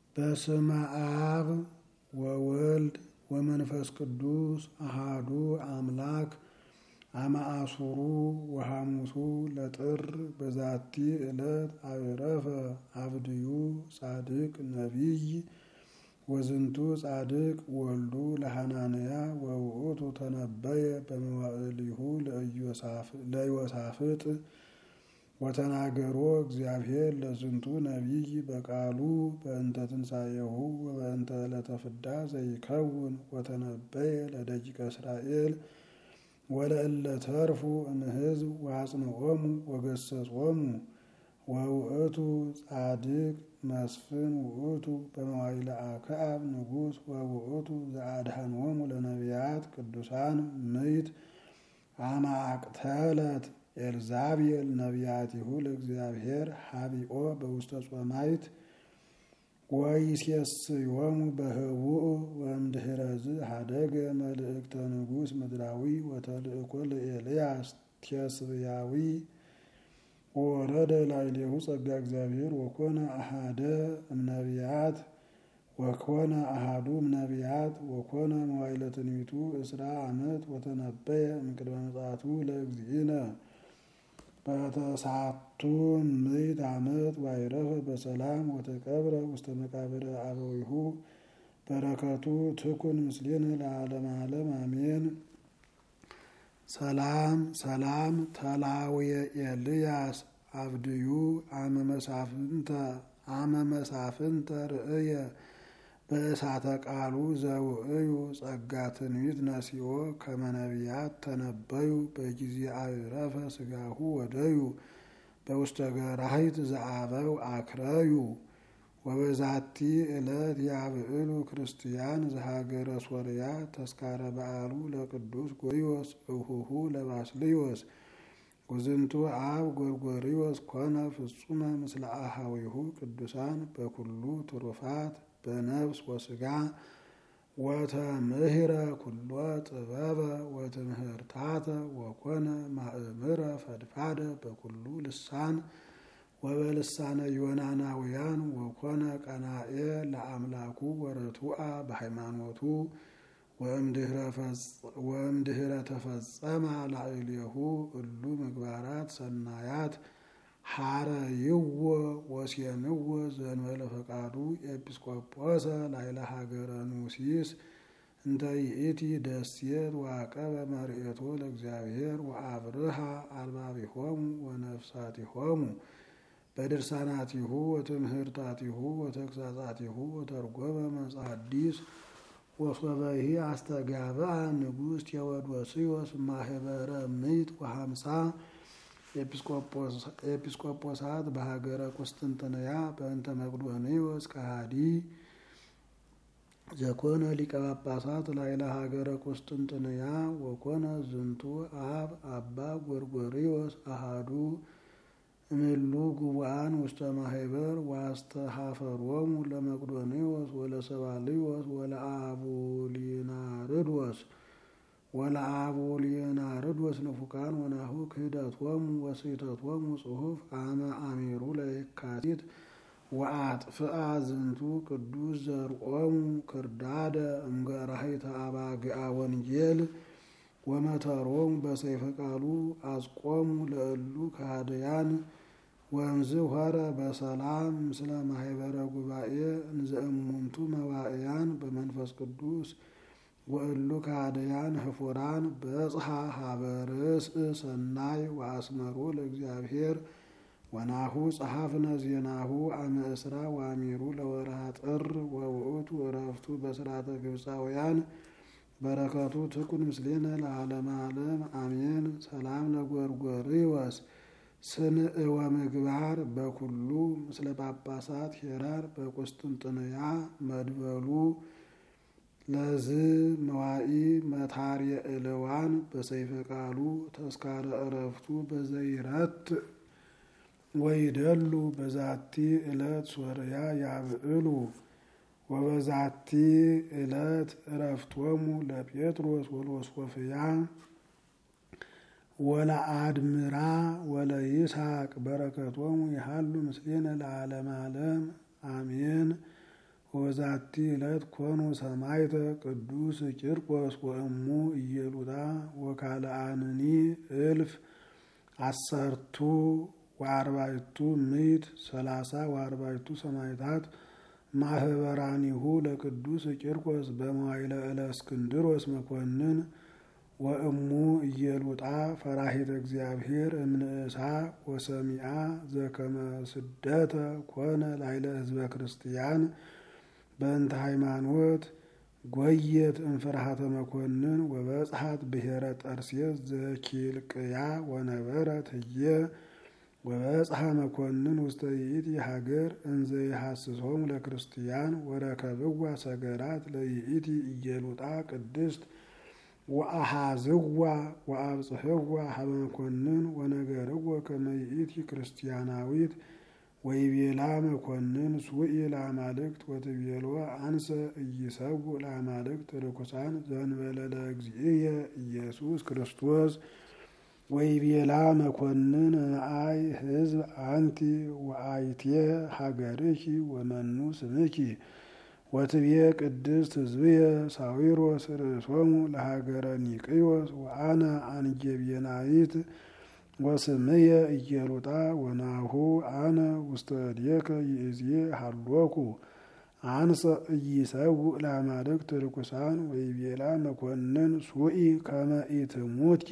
በስመ አብ ወወልድ ወመንፈስ ቅዱስ አሃዱ አምላክ አማአሱሩ ወሐሙሱ ለጥር በዛቲ ዕለት አዕረፈ አብድዩ ጻድቅ ነቢይ ወዝንቱ ጻድቅ ወልዱ ለሐናንያ ወውእቱ ተነበየ በመዋዕሊሁ ለዮሳፍጥ ወተናገሮ እግዚአብሔር ለዝንቱ ነቢይ በቃሉ በእንተ ትንሣኤሁ ወበእንተ ዕለተ ፍዳ ዘይከውን ወተነበየ ለደቂቀ እስራኤል ወለእለ ተርፉ እምሕዝብ ወአጽንዖሙ ወገሰጾሙ ወውእቱ ጻድቅ መስፍን ውእቱ በመዋዕለ አክዓብ ንጉሥ ወውእቱ ዘአድኀኖሙ ለነቢያት ቅዱሳን ምይት አማቅተለት ኤልዛቤል ነቢያቲሁ ለእግዚአብሔር ሀቢኦ በውስተ ጾማይት ወይሴስዮሙ በህቡእ ወእምድኅረዝ ሀደገ መልእክተ ንጉሥ ምድራዊ ወተልእኮ ለኤልያስ ቴስብያዊ ወወረደ ላዕሌሁ ጸጋ እግዚአብሔር ወኮነ አሐዱ እምነቢያት ወኮነ መዋዕለ ትንቢቱ እስራ ዓመት ወተነበየ እምቅድመ ምጽአቱ ለእግዚእነ በተሳቱ ምዕት ዓመት ወአዕረፈ በሰላም ወተቀብረ ውስተ መቃብረ አበዊሁ በረከቱ ትኩን ምስሌነ ለዓለመ ዓለም አሜን። ሰላም ተላውየ ኤልያስ አብድዩ አመ መሳፍንተ ርእየ በእሳተ ቃሉ ዘውእዩ ጸጋ ትንቢት ነሲኦ ከመ ነቢያት ተነበዩ በጊዜ አዕረፈ ሥጋሁ ወደዩ በውስተ ገራሂት ዘአበው አክረዩ ወበዛቲ ዕለት ያብዕሉ ክርስቲያን ዘሀገረ ሶርያ ተስካረ በዓሉ ለቅዱስ ጎርዮስ እሁሁ ለባስልዮስ ወዝንቱ አብ ጎርጎርዮስ ኮነ ፍጹመ ምስለ አኀዊሁ ቅዱሳን በኩሉ ትሩፋት በነፍስ ወስጋ ወተምህረ ኩሎ ጥበበ ወትምህርታተ ወኮነ ማእምረ ፈድፋደ በኩሉ ልሳን ወበልሳነ ዮናናውያን ወኮነ ቀናኤ ለአምላኩ ወርቱዐ በሃይማኖቱ ወእምድኅረ ተፈጸማ ላዕሌሁ እሉ ምግባራት ሰናያት ሐረይዎ ወሴምዎ ዘእንበለ ፈቃዱ ኤጲስቆጶሰ ላዕለ ሀገረ ኑሲስ እንተ ይእቲ ደሴት ወዐቀበ መርዔቶ ለእግዚአብሔር ወአብርሃ አልባቢሆሙ ወነፍሳቲሆሙ በድርሳናቲሁ ወትምህርታቲሁ ወተግሣጻቲሁ ወተርጎመ መጽሐዲስ ወሶበሂ አስተጋብአ ንጉሥ ቴዎዶስዮስ ማኅበረ ምዕት ወሃምሳ ኤጲስቆጶሳት በሀገረ ቁስጥንጥንያ በእንተ መቅዶንዮስ ከሃዲ ዘኮነ ሊቀ ጳጳሳት ላዕለ ሀገረ ቁስጥንጥንያ ወኮነ ዝንቱ አብ አባ ጎርጎርዮስ አሐዱ እምእሉ ጉቡአን ውስተ ማኅበር ወአስተኀፈሮሙ ለመቅዶንዮስ ወለሰባልዮስ ወለአቡሊናርዶስ ንፉቃን ወናሁ ክህደቶሙ ወስሕተቶሙ ጽሑፍ አመ አሚሩ ለየካቲት ወአጥፍአ ዝንቱ ቅዱስ ዘርኦሙ ክርዳደ እምገራሂተ አባግዓ ወንጌል ወመተሮሙ በሰይፈ ቃሉ አስቆሙ ለእሉ ከሃደያን ወእምዝ ሆረ በሰላም ምስለ ማኅበረ ጉባኤ እንዘ እሙንቱ መዋዕያን በመንፈስ ቅዱስ ወእሉ ከሃደያን ህፉራን በጽሐ ሀበ ርእስእ ሰናይ ወአስመሮ ለእግዚአብሔር ወናሁ ጸሐፍነ ዜናሁ አመ እስራ ወአሚሩ ለወርኃ ጥር ወውእቱ ዕረፍቱ በሥርዓተ ግብፃውያን በረከቱ ትኩን ምስሌነ ለዓለመ ዓለም አሜን። ሰላም ለጎርጎርዮስ ስንዕ ወምግባር በኩሉ ምስለ ጳጳሳት ሄራር በቁስጥንጥንያ መድበሉ ለዝ መዋኢ መታርየ ዕልዋን በሰይፈ ቃሉ ተስካረ ዕረፍቱ በዘይረት ወይደሉ በዛቲ ዕለት ሶርያ ያብዕሉ ወበዛቲ ዕለት ዕረፍቶሙ ለጴጥሮስ ወለሶፍያ ወለአድምራ ወለይስሐቅ በረከቶሙ ይሃሉ ምስሌነ ለዓለመ ዓለም አሜን። ወዛቲ ዕለት ኮኑ ሰማዕተ ቅዱስ ቂርቆስ ወእሙ ኢየሉጣ ወካልአንኒ 1040 ሰማዕታት ማህበራኒሁ ለቅዱስ ቂርቆስ በመዋዕለ እለእስክንድሮስ መኮንን ወእሙ ኢየሉጣ ፈራሂተ እግዚአብሔር እምንእሳ ወሰሚአ ዘከመ ስደተ ኮነ ላይለ ህዝበ ክርስቲያን በእንተ ሃይማኖት ጎየት እንፍርሃተ መኮንን ወበጽሐት ብሔረ ጠርሴስ ዘኪልቅያ ወነበረት ህየ ወበጽሐ መኮንን ውስተ ይእቲ ሀገር እንዘ ይሐስሶም ለክርስቲያን ወረከብዋ ሰገራት ለይእቲ ኢየሉጣ ቅድስት ወአሃዝዋ ወአብጽሕዋ ሀበ መኮንን ወነገርዎ ከመ ይእቲ ክርስቲያናዊት ወይቤላ መኮንን ሱኢ ለአማልክት ወትቤሎ አንሰ ኢይሰብእ ለአማልክት ርኩሳን ዘእንበለ ለእግዚእየ ኢየሱስ ክርስቶስ ወይቤላ መኮንን አይ ህዝብ አንቲ ወአይቴ ሀገርኪ ወመኑ ስምኪ ወትቤ ቅድስት ህዝብየ ሳዊሮስ ርእሶሙ ለሀገረ ኒቅዮስ ወአነ አንጌብየናይት ወስምየ ኢየሉጣ ወናሁ አነ ውስተ እዴከ ይእዜ ሀሎኩ አንሰ ኢይሰብእ ለአማልክት ርኩሳን ወይቤላ መኮንን ሱኢ ከመ ኢትሙትኪ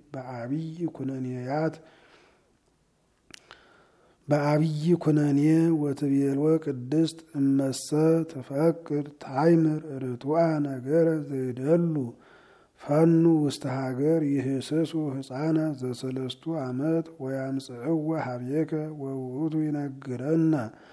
በአብይ ኩነኔ ወትቤሎ ቅድስት እመሰ ትፈቅድ ታይምር ርቱዐ ነገረ ዘይደሉ ፈኑ ውስተ ሀገር ይህስሱ ህፃነ ዘሰለስቱ ዓመት ወያምጽእወ ሀቤከ ወውእቱ ይነግረነ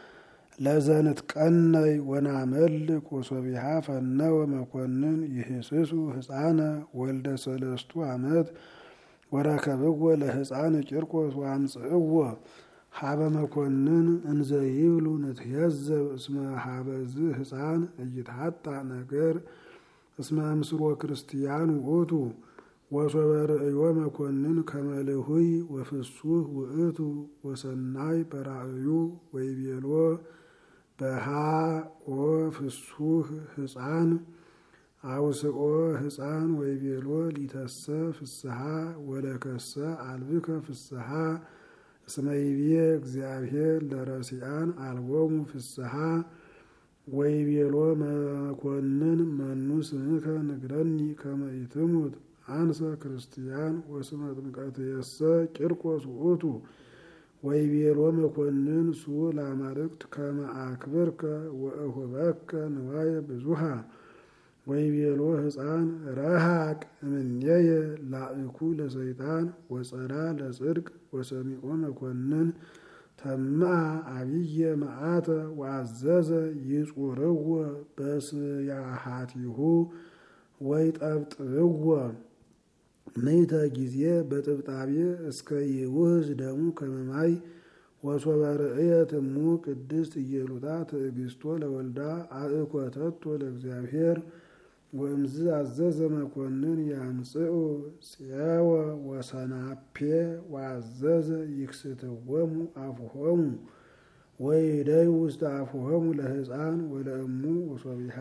ለዘንትቀነይ ወናመልክ ወሶቢሃ ፈነወ መኮንን ይህስሱ ህፃነ ወልደ ሰለስቱ ዓመት ወረከብዎ ለህፃን ቂርቆስ ወአምጽእዎ ሀበ መኮንን እንዘ ይብሉ ንትየዘብ እስመ ሀበዝ ህፃን እይትሐጣ ነገር እስመ እምስሮ ክርስቲያን ውእቱ ወሶበ ርእዮ መኮንን ከመ ልሁይ ወፍሱህ ውእቱ ወሰናይ በራእዩ ወይቤሎ በሃ ወፍሱህ ህፃን አውስኦ ህፃን ወይቤሎ ሊተሰ ፍስሐ ወለከሰ አልብከ ፍስሐ እስመ ይቤ እግዚአብሔር ለረሲአን አልቦሙ ፍስሐ ወይቤሎ መኮንን መኑ ስምከ ንግረኒ ከመ ኢትሙት አንሰ ክርስቲያን ወስመ ጥምቀትየሰ ቂርቆስ ውእቱ ወይቤሎ መኮንን ሱ ለአማልክት ከመ አክብርከ ወእሁበከ ንዋየ ብዙሃ ወይቤሎ ህፃን ረሃቅ እምኔየ ላእኩ ለሰይጣን ወጸራ ለጽድቅ ወሰሚዖ መኮንን ተምአ አብየ መዓተ ወአዘዘ ይጹርዎ በስያሃቲሁ ወይጠብጥብዎ ምእተ ጊዜ በጥብጣቤ እስከ ይውህዝ ደሙ ከመማይ ወሶበ ርእየት እሙ ቅድስት ኢየሉጣ ትዕግስቶ ለወልዳ አእኮተቶ ለእግዚአብሔር ወእምዝ አዘዘ መኮንን ያምጽኡ ጽየወ ወሰናፔ ወአዘዘ ይክስትወሙ አፉሆሙ ወይደዩ ውስተ አፉሆሙ ለህፃን ወለእሙ ወሶቢሃ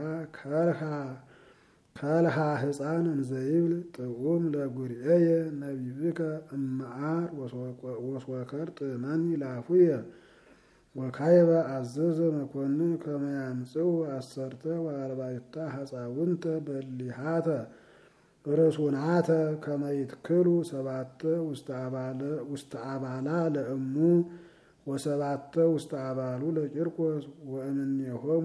ከልሃ ህፃን እንዘይብል ጥዑም ለጉርኤየ ነቢብከ እመዓር ወስወከር ጥመኒ ላፉየ ወካይበ አዘዘ መኮንን ከመ ያምጽኡ 14 ሐፃውንተ በሊሃተ ርሱናተ ከመ ይትክሉ 7 ውስተ አባላ ለእሙ ወሰባተ ውስተ አባሉ ለቂርቆስ ወእምኔሆሙ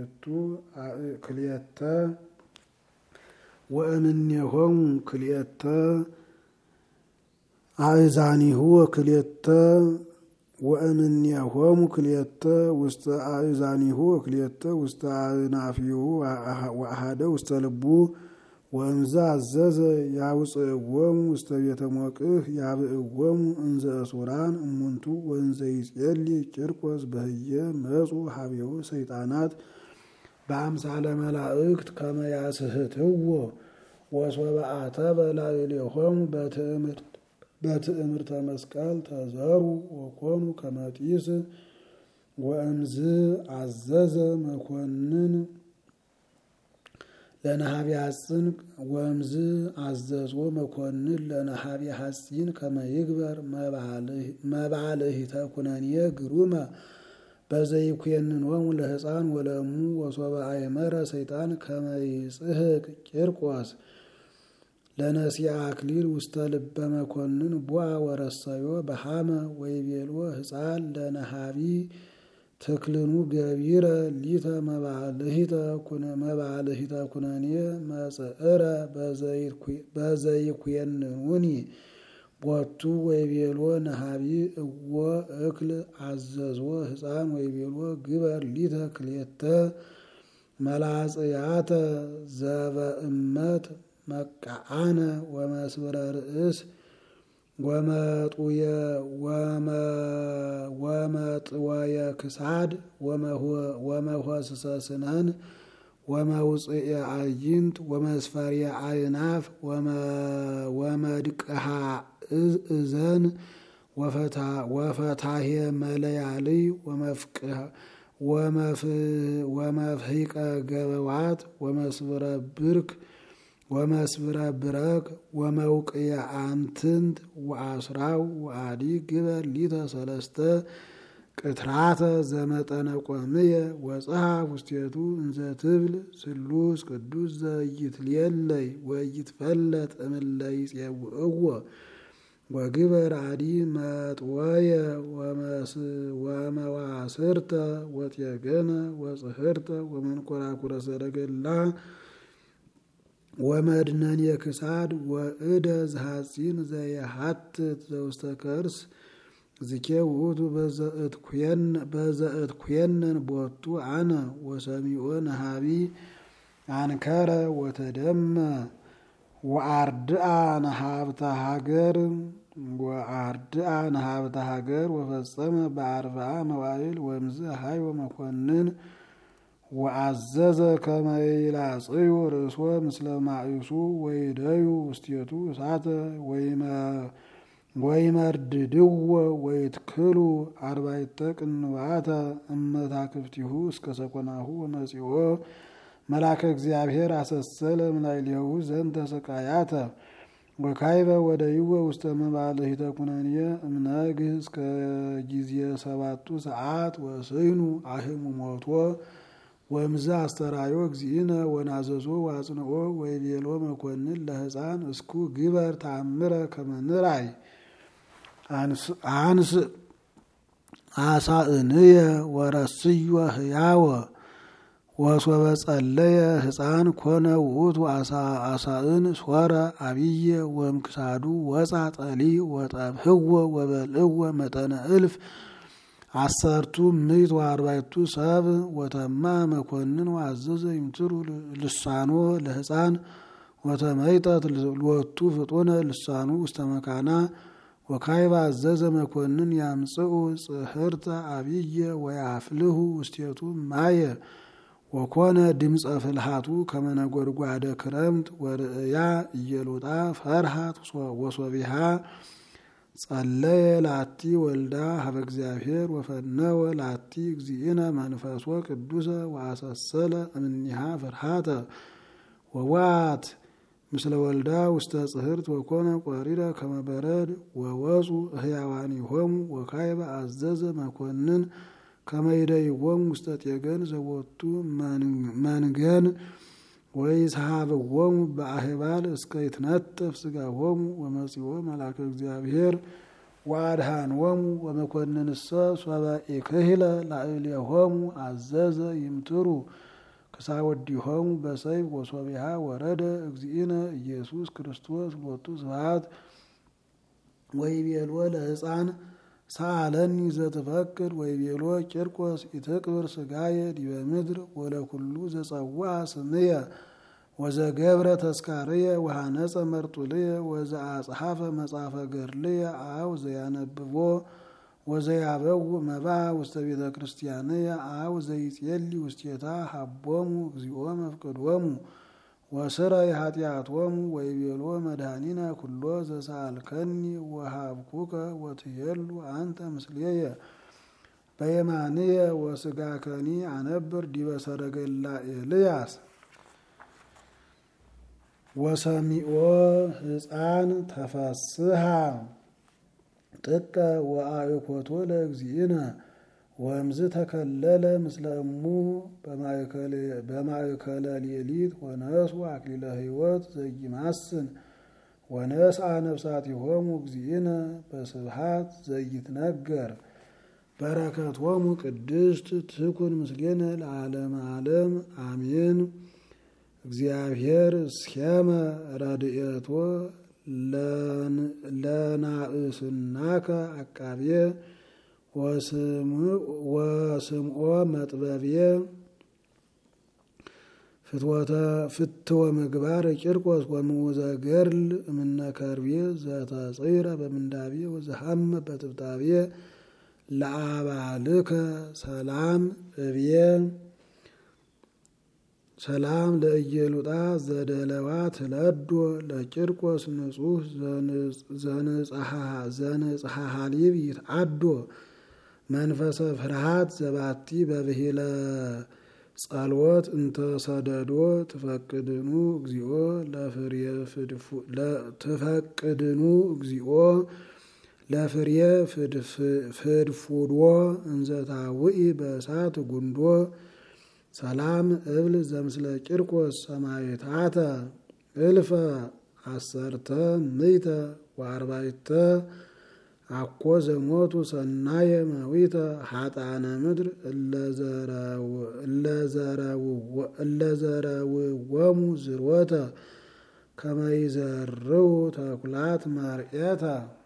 ክልኤተ አእዛኒሁ ወእምኔሆሙ ክልኤተ ውስተ አእዛኒሁ ወክልኤተ ውስተ አእናፊሁ ወአሐደ ውስተ ልቡ ወእምዛ አዘዘ ያውፅእዎሙ ውስተ ቤተ ሞቅህ ያብእዎሙ እንዘ እሱራን እሙንቱ ወእንዘ ይጼሊ ቂርቆስ በህየ መጹ ሀቤሁ ሰይጣናት በአምሳለ መላእክት ከመ ያስሕትዎ ወሶበ አተበ ላዕሌሆሙ በትእምርተ መስቀል ተዘሩ ወኮኑ ከመ ጢስ ወእምዝ አዘዘ መኮንን ለነሃቢ ሐጺን ወእምዝ አዘዞ መኮንን ለነሃቢ ሐጺን ከመ ይግበር መባልሂተ ኩነኔ ግሩመ በዘይኩየንኖሙ ለሕፃን ወለሙ ወሶበ አእመረ ሰይጣን ከመ ይጽሕቅ ቂርቆስ ለነሲአ አክሊል ውስተ ልበ መኮንን ቦአ ወረሰዮ በሃመ ወይቤሎ ሕፃን ለነሃቢ ተክልኑ ገቢረ ሊተ መባልሂተ ኩነኔ መጽእረ በዘይኩየንኑኒ ቦቱ ወይቤሎ ነሃቢ እወ እክል አዘዝዎ ሕፃን ወይቤሎ ግበር ሊተ ክልኤተ መላጽያተ ዘበእመት መቃዓነ ወመስብረ ርእስ ወመጥወየ ክሳድ ወመሆስሰ ስነን ወመውፅኤ አዕይንት ወመስፈርየ አእናፍ ወመድቅሃ እዘን ወፈታሄ መለያልይ ወመፍሒቀ ገበዋት ወመስብረ ብርክ ወመስብረ ብረክ ወመውቅየ አንትንት ወአስራው ወአዲ ግበር ሊተ ሰለስተ ቅትራተ ዘመጠነ ቆምየ ወጽሐፍ ውስቴቱ እንዘ ትብል ስሉስ ቅዱስ ዘይትሌለይ ወይትፈለጥ እምለ ይጼውዕዎ ወግበር አዲ መጥወየ ወመዋስርተ ወጤገነ ወጽህርተ ወመንኮራኩረ ሰረገላ ወመድነን የክሳድ ወእደ ዘሐጺን ዘየሐትት ዘውስተ ከርስ ዝኬ ውእቱ በዘእትኩየነን ቦቱ አነ ወሰሚዖ ነሃቢ አንከረ ወተደመ ወአርድአ ነሃብተ ሀገር ወፈጸመ በአርብዓ መዋዕል ወእምዝ ሀይወ መኮንን ወአዘዘ ከመ ይላጽዩ ርእሶ ምስለ ማእሱ ወይደዩ ውስቴቱ እሳተ ወይመርድድዎ ወይትክሉ አርባዕተ ቅንዋተ እመታክፍቲሁ እስከ ሰኮናሁ ወመጺኦ መልአከ እግዚአብሔር አሰሰለ እምላዕሌሁ ዘንተ ሰቃያተ ወካይበ ወደይወ ውስተ መባልሂተ ኩነኔ እምነግህ እስከ ጊዜ 7 ሰዓት ወስይኑ አህሙ ሞቶ ወእምዝ አስተራዮ እግዚእነ ወናዘዞ ዋጽንኦ ወይቤሎ መኮንን ለሕፃን እስኩ ግበር ተአምረ ከመ ንርአይ አንስ አሳእንየ ወረስዮ ህያወ ወሶበ ጸለየ ሕፃን ኮነ ውእቱ አሳእን ሶረ አብየ ወእምክሳዱ ወፃ ጠሊ ወጠብህዎ ወበልዕዎ መጠነ እልፍ 10,140 ሰብ ወተማ መኮንን ወአዘዘ ይምትሩ ልሳኖ ለሕፃን ወተመይጠት ሎቱ ፍጡነ ልሳኑ ውስተ መካና ወካይበ አዘዘ መኮንን ያምጽኡ ጽህርተ አብየ ወያፍልሁ ውስቴቱ ማየ ወኮነ ድምፀ ፍልሃቱ ከመ ነጎድጓደ ክረምት ወርእያ እየሉጣ ፈርሃት ወሶቢሃ ጸለየ ላቲ ወልዳ ሀበ እግዚአብሔር ወፈነወ ላቲ እግዚእነ መንፈሶ ቅዱሰ ወአሰሰለ እምኒሃ ፍርሃተ ወዋት ምስለ ወልዳ ውስተ ጽህርት ወኮነ ቆሪረ ከመ በረድ ወወፁ ህያዋኒሆሙ ወካይበ አዘዘ መኮንን ከመ ይደይዎሙ ውስተ ጤገን ዘቦቱ መንገን ወይስሐብዎሙ በአህባል እስከ ይትነጠፍ ሥጋሆሙ ወመጺኦ መልአከ እግዚአብሔር ወአድኃኖሙ ወመኮንንሰ ሶበ ኢክህለ ላዕሌሆሙ አዘዘ ይምትሩ ክሳወዲሆሙ በሰይፍ ወሶቢሃ ወረደ እግዚእነ ኢየሱስ ክርስቶስ ሎቱ ስብሐት ወይቤሎ ለሕፃን ሰአለኒ ዘትፈቅድ ወይቤሎ ቂርቆስ ኢትቅብር ሥጋየ ዲበ ምድር ወለኩሉ ዘጸውዐ ስምየ ወዘገብረ ተስካርየ ወሃነጸ መርጡልየ ወዘአጽሐፈ መጽሐፈ ገድልየ አው ዘያነብቦ ወዘያበው መባ ውስተ ቤተ ክርስቲያንየ አው ዘይጼሊ ውስቴታ ሀቦሙ እግዚኦ መፍቅዶሙ ወስረ የኃጢአቶሙ ወይቤሎ መድኃኒነ ኩሎ ዘሳልከኒ ወሃብኩከ ወትሄሉ አንተ ምስሌየ በየማንየ ወስጋከኒ አነብር ዲበ ሰረገላ ኤልያስ ወሰሚኦ ሕፃን ተፈስሃ ጥቀ ወአእኮቶ ለእግዚእነ ወእምዝ ተከለለ ምስለ እሙ በማእከለ ሌሊት ወነሱ አክሊለ ሕይወት ዘይማስን ወነስአ ነፍሳቲሆሙ እግዚእነ በስብሐት ዘይትነገር በረከቶሙ ቅድስት ትኩን ምስሌነ ለዓለመ ዓለም አሜን። እግዚአብሔር እስኬመ ረድኤቶ ለናእስናከ አቃቤ ወስምዖ መጥበብየ ፍትወ ምግባር ቂርቆስ ወምዑዘ ገድል እምነ ከርቤ ዘተጽይረ በምንዳቤ ወዘሐመ በጥብጣቤ ለአባልከ ሰላም እብየ ሰላም ለእየሉጣ ዘደለዋ ትለዶ ለቂርቆስ ንጹሕ ዘንጽሐ ሀሊብ ይትዓዶ መንፈሰ ፍርሃት ዘባቲ በብሂለ ጸልወት እንተሰደዶ ትፈቅድኑ ለፍርየ ፍድፉዶ እንዘታውኢ በእሳት ጉንዶ ሰላም እብል ዘምስለ ቂርቆስ ሰማዕታተ እልፈ አሰርተ ምእተ ወአርባዕተ አኮ ዘሞቱ ሰናየ መዊተ ሀጣነ ምድር እለዘረውዎሙ ዝርወተ ከመ ይዘርው ተኩላት መርኤተ